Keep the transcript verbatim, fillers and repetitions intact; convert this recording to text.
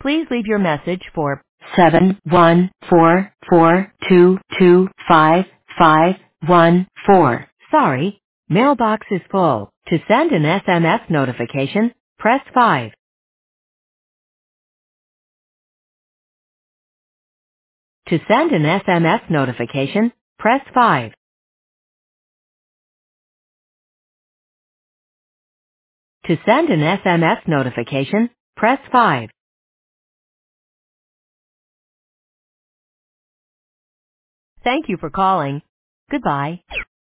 Please leave your message for seven one four four two two five five one four. Sorry, mailbox is full. To send an S M S notification, press five. To send an S M S notification, press five. To send an S M S notification, press five. Thank you for calling. Goodbye.